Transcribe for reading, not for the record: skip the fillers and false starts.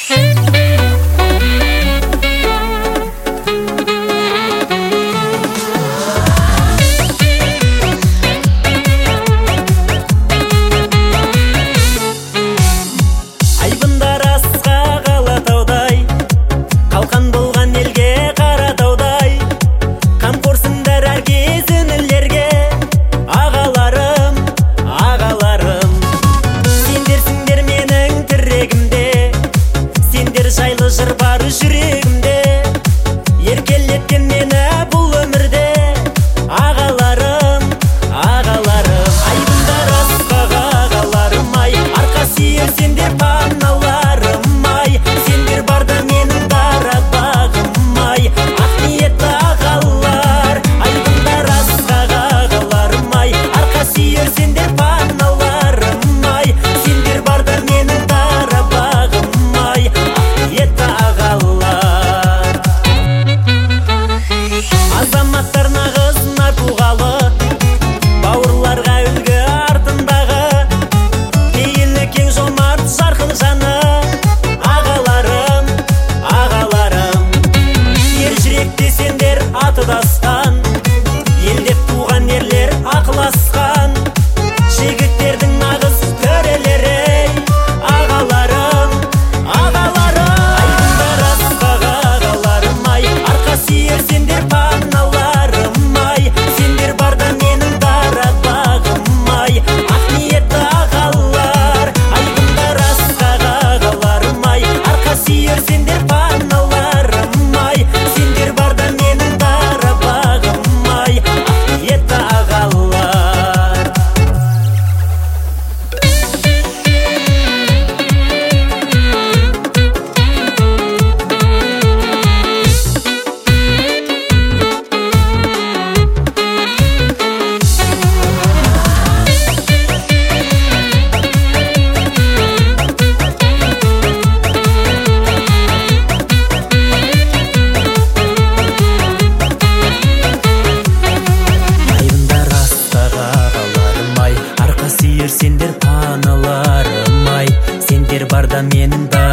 Жыр бар жүрегімде, еркелеткен мені бұл өмірде. Ағаларым, ағаларым, айбындар асқақ ағаларым ай, арқа сүйер сендер паналарым ай, сендер барда менің дара бағым ай, ақ ниетті ағалар. Айбындар асқақ ағаларым ай, арқа сүйер сендер паналарым ай, сендер барда менің дара бағым ай, азаматтар нағыз нар туғалы, бауырларға үлгі артындағы, пейілі кең жомарт жарқын жаны. Ағаларым, ағаларым, ер жүректе сендер аты дастан, елдеп туған ерлер ақыласқан, жігіттердің нағыз төрелері. Ағаларым, ағаларым, айбындар асқақ ағаларым ай, арқа сүйер сендер паналарым ай, сендер барда менің дара бағым ай, ақ ниетті ағалар. Айбындар асқақ ағаларым ай, арқа сүйер сендер паналарым ай, сендер барда менің дара бағым ай, ақ ниетті ағалар. Сендер паналарым ай, сендер барда менің